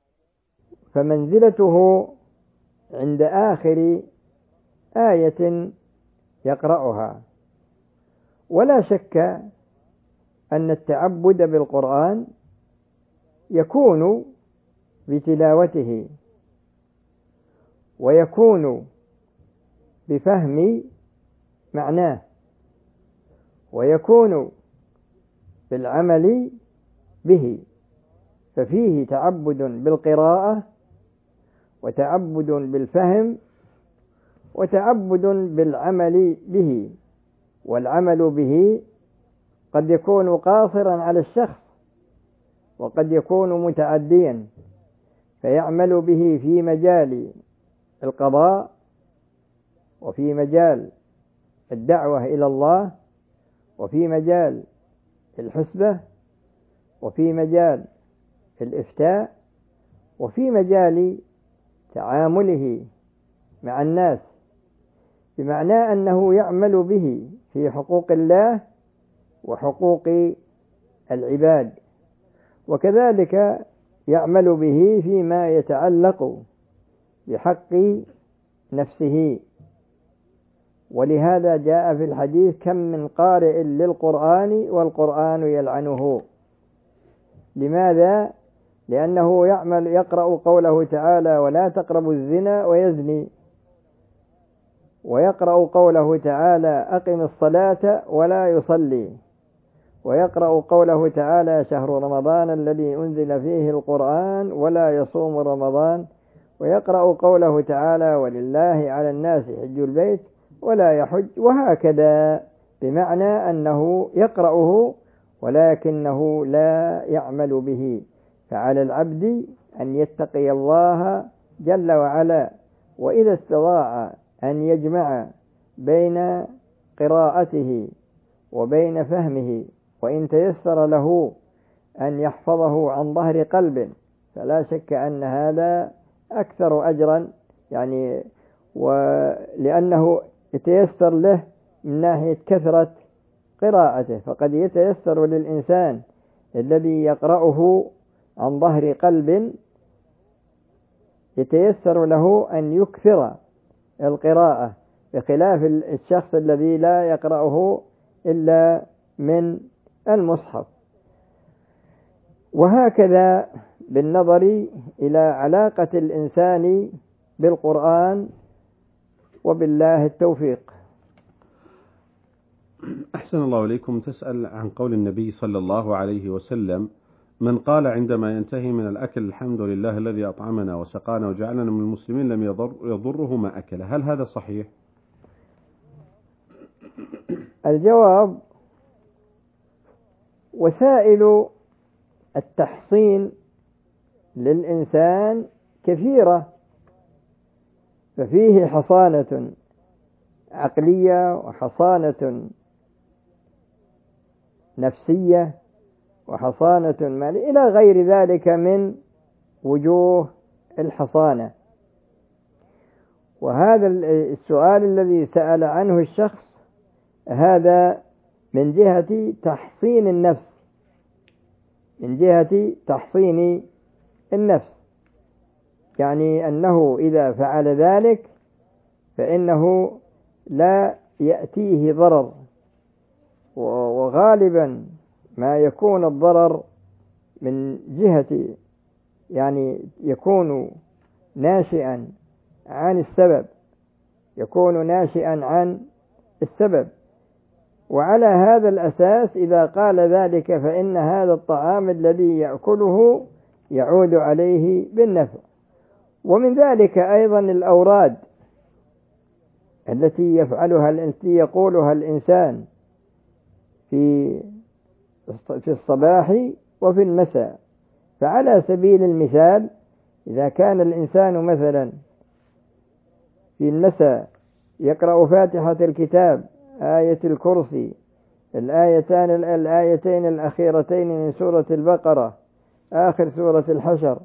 فمنزلته عند آخر آية يقرأها. ولا شك أن التعبد بالقرآن يكون بتلاوته، ويكون بفهم معناه، ويكون بالعمل به، ففيه تعبد بالقراءة، وتعبد بالفهم، وتعبد بالعمل به. والعمل به قد يكون قاصرا على الشخص، وقد يكون متعديا، فيعمل به في مجال القضاء، وفي مجال الدعوة إلى الله، وفي مجال الحسبة، وفي مجال الإفتاء، وفي مجال تعامله مع الناس، بمعنى أنه يعمل به في حقوق الله وحقوق العباد، وكذلك يعمل به فيما يتعلق بحق نفسه. ولهذا جاء في الحديث: كم من قارئ للقرآن والقرآن يلعنه. لماذا؟ لأنه يعمل يقرأ قوله تعالى: ولا تقربوا الزنا ويزني، ويقرأ قوله تعالى: أقم الصلاة ولا يصلي، ويقرأ قوله تعالى: شهر رمضان الذي أنزل فيه القرآن ولا يصوم رمضان، ويقرأ قوله تعالى: ولله على الناس حج البيت ولا يحج، وهكذا، بمعنى أنه يقرأه ولكنه لا يعمل به. فعلى العبد أن يتقي الله جل وعلا، وإذا استطاع أن يجمع بين قراءته وبين فهمه، وإن تيسر له أن يحفظه عن ظهر قلب، فلا شك أن هذا أكثر أجرا، يعني ولأنه يتيسر له من ناحية كثرة قراءته. فقد يتيسر للإنسان الذي يقرأه عن ظهر قلب، يتيسر له أن يكثر القراءة، بخلاف الشخص الذي لا يقرأه إلا من المصحف. وهكذا بالنظر إلى علاقة الإنسان بالقرآن، وبالله التوفيق. أحسن الله إليكم. تسأل عن قول النبي صلى الله عليه وسلم: من قال عندما ينتهي من الأكل: الحمد لله الذي أطعمنا وسقانا وجعلنا من المسلمين، لم يضر يضره ما أكل. هل هذا صحيح؟ الجواب: وسائل التحصين للإنسان كثيرة، ففيه حصانة عقلية، وحصانة نفسية، وحصانة مالية، إلى غير ذلك من وجوه الحصانة. وهذا السؤال الذي سأل عنه الشخص هذا من جهة تحصين النفس، من جهة تحصين النفس، يعني أنه إذا فعل ذلك فإنه لا يأتيه ضرر، وغالبا ما يكون الضرر من جهة يعني يكون ناشئا عن السبب، يكون ناشئا عن السبب. وعلى هذا الأساس إذا قال ذلك فإن هذا الطعام الذي يأكله يعود عليه بالنفع. ومن ذلك أيضا الأوراد التي يفعلها التي يقولها الإنسان في في الصباح وفي المساء. فعلى سبيل المثال إذا كان الإنسان مثلا في المساء يقرأ فاتحة الكتاب، آية الكرسي، الآيتان الآيتين الأخيرتين من سورة البقرة، آخر سورة الحشر،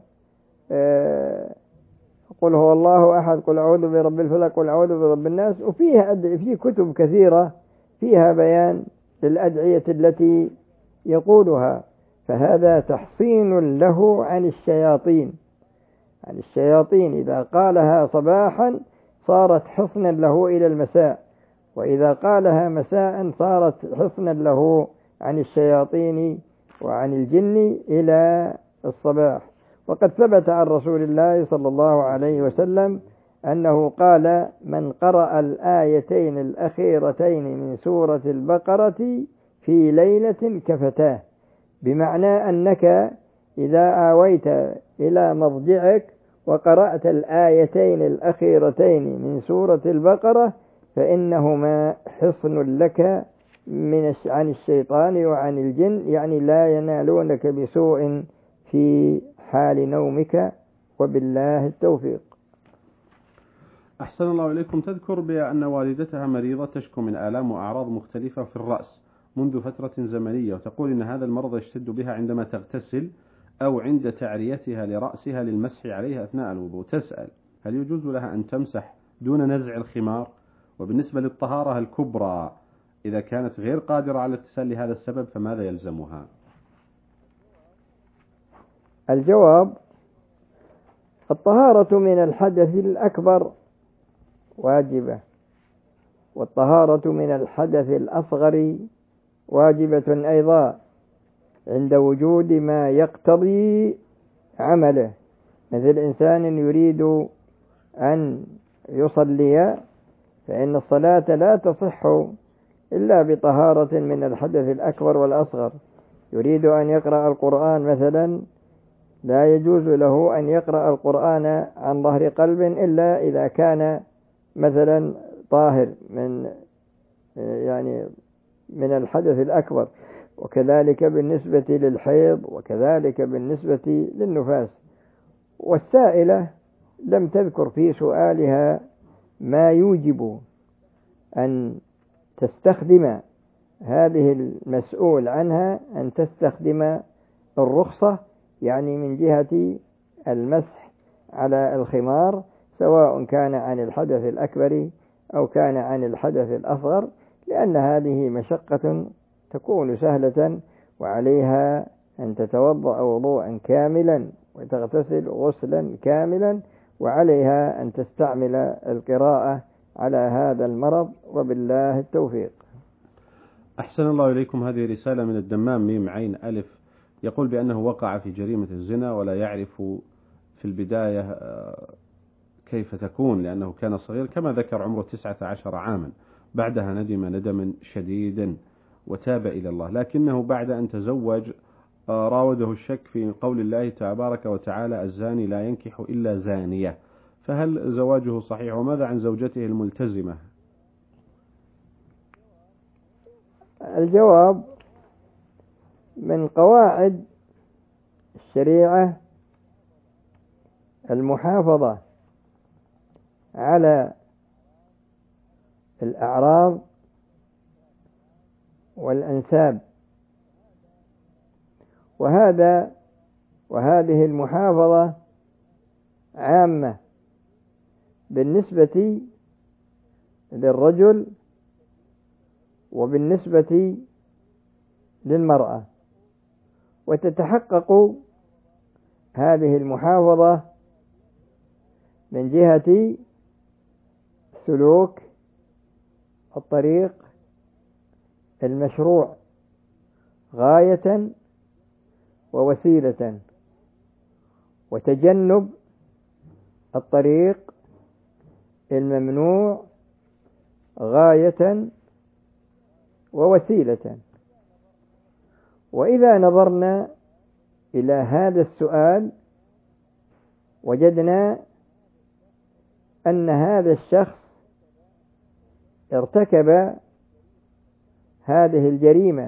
قل هو الله أحد، قل أعوذ برب الفلق، قل أعوذ برب الناس. وفيها في كتب كثيرة فيها بيان للأدعية التي يقولها. فهذا تحصين له عن الشياطين عن الشياطين إذا قالها صباحا صارت حصنا له إلى المساء، وإذا قالها مساء صارت حصنا له عن الشياطين وعن الجن إلى الصباح. وقد ثبت عن رسول الله صلى الله عليه وسلم أنه قال: من قرأ الآيتين الأخيرتين من سورة البقرة في ليلة كفتاه، بمعنى أنك إذا آويت إلى مضجعك وقرأت الآيتين الأخيرتين من سورة البقرة فإنهما حصن لك من عن الشيطان وعن الجن، يعني لا ينالونك بسوء في حال نومك، وبالله التوفيق. أحسن الله إليكم. تذكر بأن والدتها مريضة تشكو من آلام وأعراض مختلفة في الرأس منذ فترة زمنية، وتقول إن هذا المرض يشتد بها عندما تغتسل أو عند تعريتها لرأسها للمسح عليها أثناء الوضوء. تسأل: هل يجوز لها أن تمسح دون نزع الخمار؟ وبالنسبة للطهارة الكبرى إذا كانت غير قادرة على الاغتسال لهذا السبب فماذا يلزمها؟ الجواب: الطهارة من الحدث الأكبر واجبة، والطهارة من الحدث الأصغر واجبة أيضا عند وجود ما يقتضي عمله، مثل إنسان يريد أن يصلي فإن الصلاة لا تصح إلا بطهارة من الحدث الأكبر والأصغر. يريد أن يقرأ القرآن مثلا، لا يجوز له أن يقرأ القرآن عن ظهر قلب إلا إذا كان مثلا طاهر من يعني من الحدث الأكبر، وكذلك بالنسبة للحيض، وكذلك بالنسبة للنفاس. والسائلة لم تذكر في سؤالها ما يوجب أن تستخدم هذه المسؤول عنها أن تستخدم الرخصة، يعني من جهة المسح على الخمار، سواء كان عن الحدث الأكبر أو كان عن الحدث الأصغر، لأن هذه مشقة تكون سهلة، وعليها أن تتوضأ وضوءا كاملا وتغتسل غسلا كاملا، وعليها أن تستعمل القراءة على هذا المرض، وبالله التوفيق. أحسن الله إليكم. هذه رسالة من الدمام ميم عين ألف، يقول بأنه وقع في جريمة الزنا ولا يعرف في البداية كيف تكون لأنه كان صغير، كما ذكر عمره تسعة عشر عاما. بعدها ندم ندما شديدا وتاب إلى الله، لكنه بعد أن تزوج راوده الشك في قول الله تبارك وتعالى: الزاني لا ينكح إلا زانية. فهل زواجه صحيح؟ وماذا عن زوجته الملتزمة؟ الجواب: من قواعد الشريعة المحافظة على الأعراض والأنساب، وهذا وهذه المحافظة عامة بالنسبة للرجل وبالنسبة للمرأة، وتتحقق هذه المحافظة من جهة سلوك الطريق المشروع غاية ووسيلة، وتجنب الطريق الممنوع غاية ووسيلة. وإذا نظرنا إلى هذا السؤال وجدنا أن هذا الشخص ارتكب هذه الجريمة،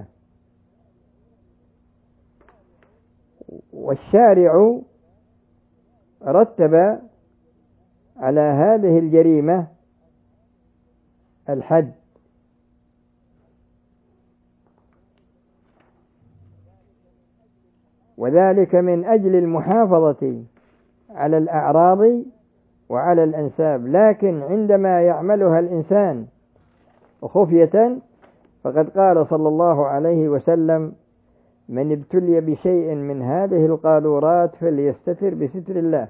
والشارع رتب على هذه الجريمة الحد، وذلك من أجل المحافظة على الأعراض وعلى الأنساب. لكن عندما يعملها الإنسان خفية، فقد قال صلى الله عليه وسلم: من ابتلي بشيء من هذه القاذورات فليستتر بستر الله،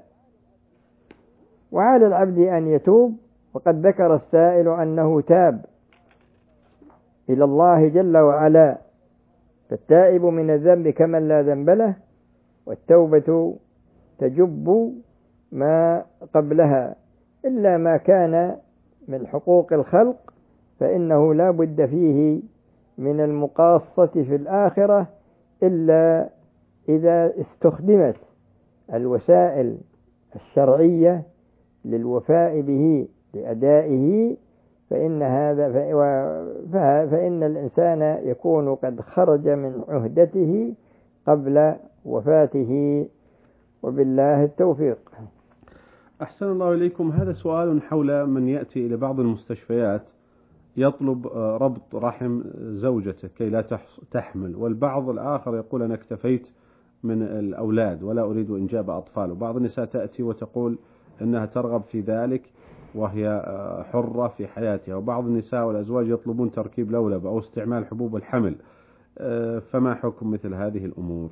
وعلى العبد أن يتوب. وقد ذكر السائل أنه تاب إلى الله جل وعلا، فالتائب من الذنب كمن لا ذنب له، والتوبة تجب ما قبلها، إلا ما كان من حقوق الخلق فإنه لا بد فيه من المقاصة في الآخرة، إلا إذا استخدمت الوسائل الشرعية للوفاء به لأدائه، فإن هذا فإن الإنسان يكون قد خرج من عهدته قبل وفاته، وبالله التوفيق. أحسن الله إليكم. هذا سؤال حول من يأتي إلى بعض المستشفيات يطلب ربط رحم زوجته كي لا تحمل، والبعض الآخر يقول أنا اكتفيت من الأولاد ولا أريد إنجاب أطفال، وبعض النساء تأتي وتقول أنها ترغب في ذلك وهي حرة في حياتها، وبعض النساء والأزواج يطلبون تركيب لولب أو استعمال حبوب الحمل، فما حكم مثل هذه الأمور؟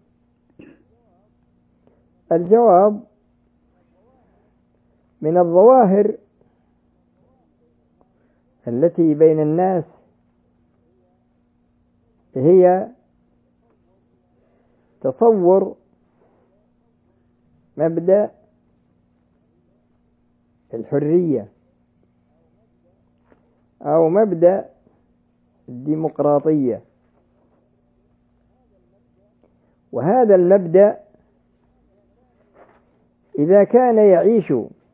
الجواب: من الظواهر التي بين الناس هي تصور مبدأ الحرية أو مبدأ الديمقراطية، وهذا المبدأ إذا كان يعيش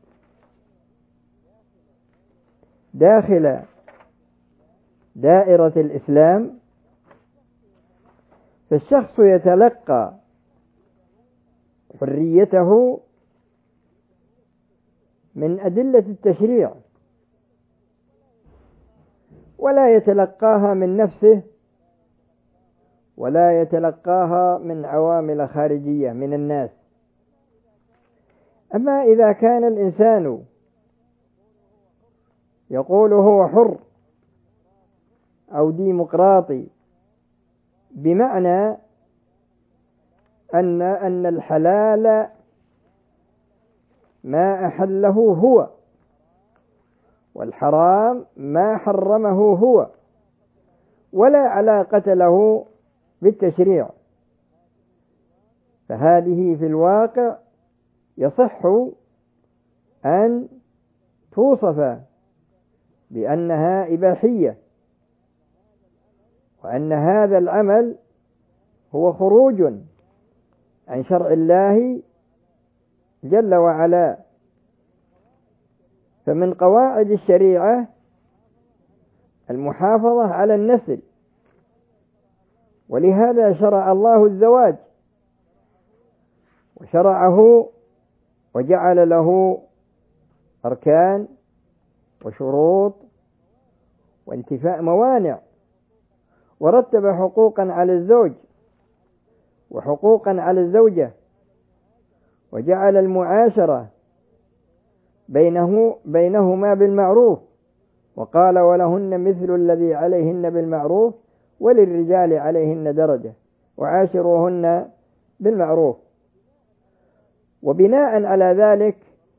داخل دائرة الإسلام فالشخص يتلقى حريته من أدلة التشريع، ولا يتلقاها من نفسه ولا يتلقاها من عوامل خارجية من الناس. أما إذا كان الإنسان يقول هو حر أو ديمقراطي، بمعنى أن أن الحلال ما أحله هو، والحرام ما حرمه هو، ولا علاقة له بالتشريع، فهذه في الواقع يصح أن توصف بأنها إباحية، وأن هذا العمل هو خروج عن شرع الله جل وعلا. فمن قواعد الشريعة المحافظة على النسل، ولهذا شرع الله الزواج وشرعه وجعل له أركان وشروط وانتفاء موانع، ورتب حقوقا على الزوج وحقوقا على الزوجة، وجعل المعاشرة بينه بينهما بالمعروف، وقال ولهن مثل الذي عليهن بالمعروف وللرجال عليهن درجة وعاشروهن بالمعروف. وبناء على ذلك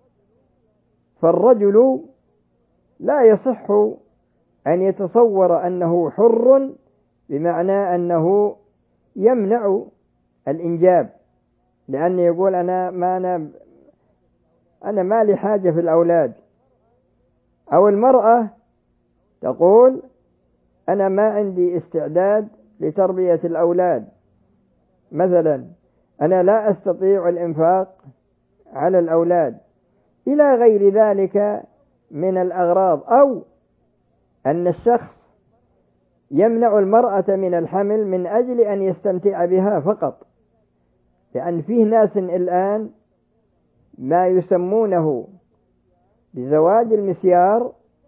فالرجل لا يصح أن يتصور أنه حر بمعنى أنه يمنع الإنجاب، لأنه يقول أنا ما أنا أنا ما لي حاجة في الأولاد، أو المرأة تقول أنا ما عندي استعداد لتربية الأولاد، مثلا أنا لا أستطيع الإنفاق على الأولاد، إلى غير ذلك من الأغراض، أو أن الشخص يمنع المرأة من الحمل من أجل أن يستمتع بها فقط، لأن فيه ناس الآن ما يسمونه بزواج المسيار،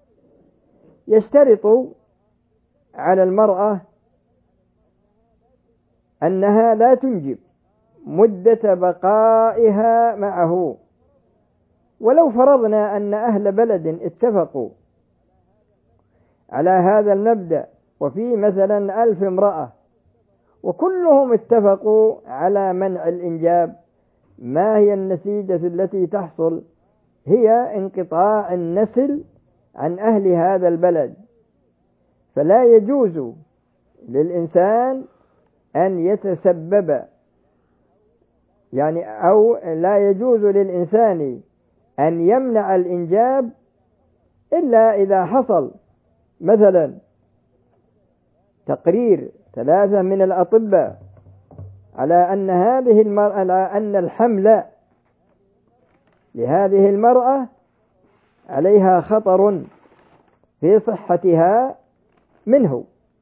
يشترط على المرأة أنها لا تنجب مدة بقائها معه. ولو فرضنا أن أهل بلد اتفقوا على هذا المبدأ، وفي مثلا ألف امرأة وكلهم اتفقوا على منع الإنجاب. ما هي النتيجة التي تحصل؟ هي انقطاع النسل عن أهل هذا البلد. فلا يجوز للإنسان أن يتسبب يعني أو لا يجوز للإنسان أن يمنع الإنجاب إلا إذا حصل مثلا تقرير ثلاثة من الأطباء على أن هذه المرأة على أن الحمل لهذه المرأة عليها خطر في صحتها منه،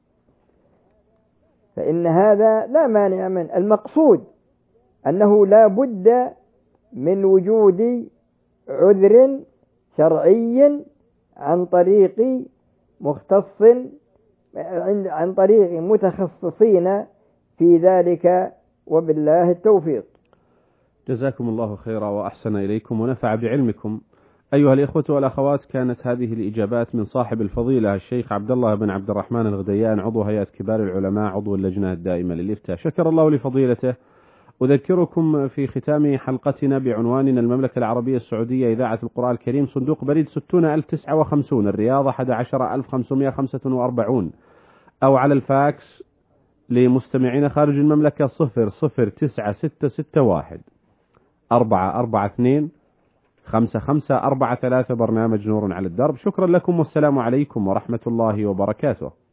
فإن هذا لا مانع من المقصود أنه لا بد من وجود عذر شرعي عن طريق مختص عن طريق متخصصين في ذلك، وبالله التوفيق. جزاكم الله خيرا وأحسن إليكم ونفع بعلمكم. أيها الإخوة والأخوات، كانت هذه الإجابات من صاحب الفضيلة الشيخ عبد الله بن عبد الرحمن الغديان، عضو هيئة كبار العلماء، عضو اللجنة الدائمة للإفتاء. شكر الله لفضيلته. أذكركم في ختام حلقتنا بعنواننا: المملكة العربية السعودية، إذاعة القرآن الكريم، صندوق بريد ستون ألف وتسعة وخمسين، الرياض أحد عشر ألف وخمسمائة وخمسة وأربعين، أو على الفاكس لمستمعين خارج المملكة صفر صفر تسعة ستة ستة واحد أربعة أربعة اثنين خمسة خمسة أربعة ثلاثة. برنامج نور على الدرب. شكرا لكم والسلام عليكم ورحمة الله وبركاته.